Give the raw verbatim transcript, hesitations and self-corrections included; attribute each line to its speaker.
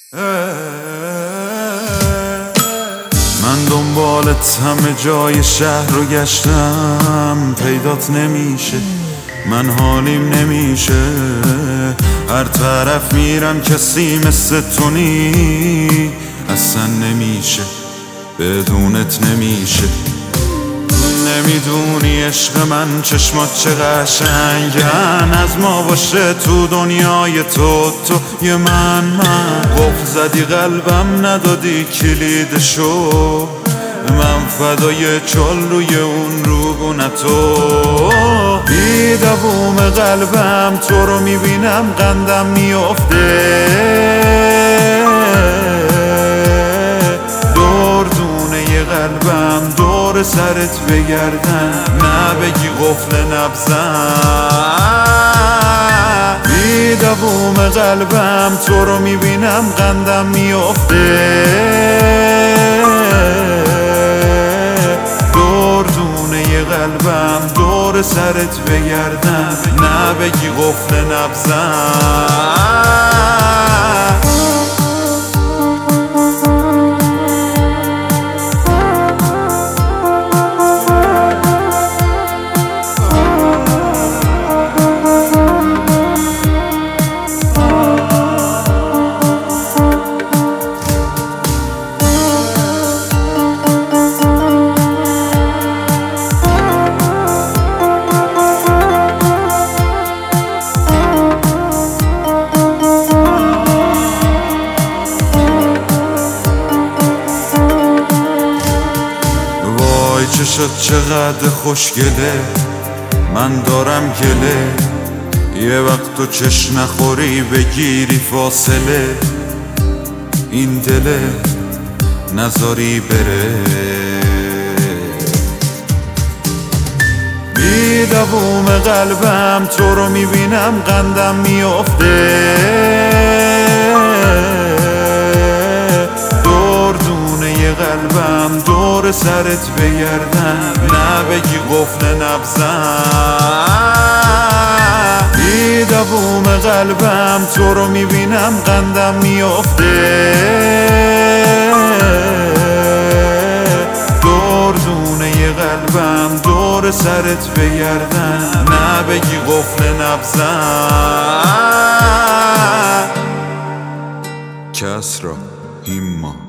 Speaker 1: من دنبالت همه جای شهر رو گشتم، پیدات نمیشه، من حالیم نمیشه. هر طرف میرم کسی مثل تو نی، اصلا نمیشه، بدونت نمیشه. نمیدونی عشق من چشمات چه قشنگن، از ما باشه تو دنیای تو تو یه من من قفل زدی قلبم ندادی کلیدشو، من فدای چال روی اون روبونه تو. بی دووم قلبم تو رو میبینم قندم میافته، دور دونه ی قلبم دور سرت بگردن، نه بگی قفل نبزن. بی دووم قلبم تو رو میبینم قندم میافته، دور دونه ی قلبم دور سرت بگردن، نه بگی قفل نبزن. چشات چقدر خوشگله، من دارم گله، یه وقت تو چش نخوری بگیری فاصله، این دله نذاری بره. بی دووم قلبم تو رو میبینم قندم میافته، دور دونه ی قلبم دور سرت بگردن، نه بگی قفل نبزن. بی دووم قلبم تو رو میبینم قندم میافته، دور دونه ی قلبم دور سرت بگردن، نه بگی قفل نبزن. کسرا هیما